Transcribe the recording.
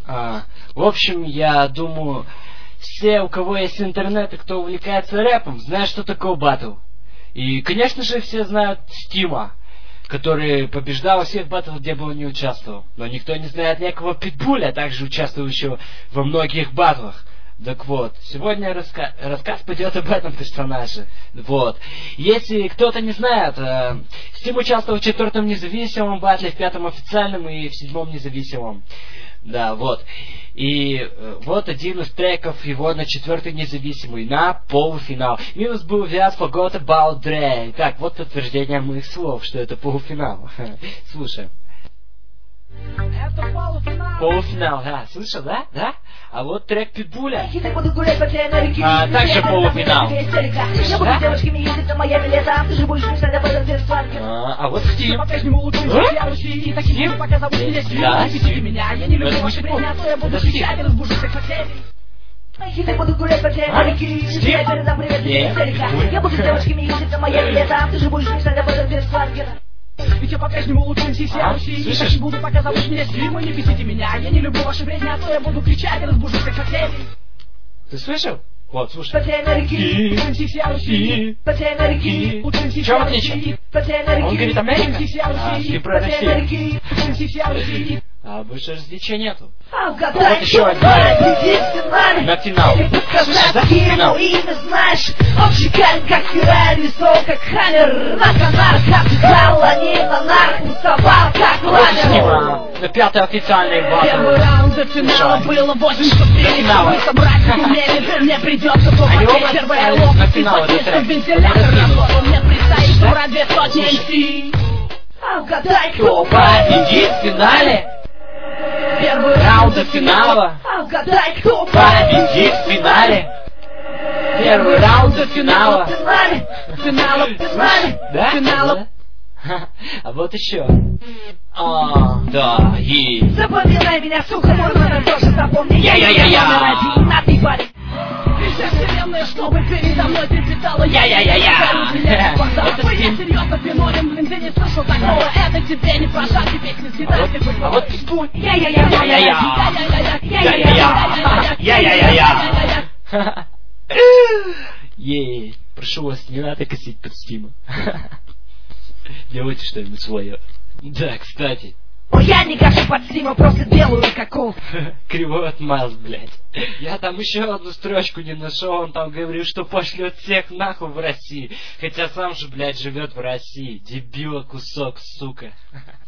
В общем, я думаю, все, у кого есть интернет и кто увлекается рэпом, знают, что такое батл. И, конечно же, все знают Стима, который побеждал во всех баттлах, где бы он не участвовал. Но никто не знает некого Питбуля, также участвующего во многих баттлах. Так вот, сегодня рассказ пойдет об этом персонаже. Вот. Если кто-то не знает, Стим участвовал в 4-м независимом баттле, в 5-м официальном и в 7-м независимом. Да, вот. И вот один из треков его на 4-й независимый, на полуфинал. Минус был вяз Forgot About Dre. Так, вот подтверждение моих слов, что это полуфинал. Слушай. Это полуфинал, да, слышал, да? Да? А вот трек Питбуля. Также полуфинал. А вот Стим. Стим? Да, Стим. Ведь я по-прежнему лучше всех слышишь? Буду показывать мне стримы, не бесите меня. Я не люблю ваше время, а то я буду кричать и разбужу всех соседей. Ты слышал? Вот, слушай. В чем отличие? Он говорит Америка, ты про Россию. А больше различия нету. Вот еще один. На финал. Слушай, да? Финал. Знаешь, он шикарен, как Феррари, весел, как Хаммер. На канарках, зала, не на наркусовал, как ладер. На 5-й официальный батл. Первый раунд до финала было 8 финала. Мы собрать умели, мне придется попасть. Первая лоб, на финал это трек. Вентилятор работал, мне предстоит собрать 2 сотни MC. Угадай, Кто победит в финале? Первый Раунд до финала. Угадай, кто победит в финале. Первый раунд до финала. Финала, да? Финала. А вот еще. Да, и... Запоминай меня, сука, мой номер тоже запомни. Я. Номер 1, а ты парень. Вся вселенная, чтобы передо мной трепетала. Я. Это Стим. Серьезно, феномен, блин, ты не слышал такого. Это тебе не пожать, тебе не съедать. А вот Питбуль. Я. Ей, прошу вас, не надо косить под Стима. Делайте что-нибудь свое. Да, кстати. Я не кашу под Стима, просто делаю каков. Кривой отмаз, блядь. Я там еще одну строчку не нашел, он там говорил, что пошлет всех нахуй в России. Хотя сам же, блядь, живет в России. Дебила кусок, сука.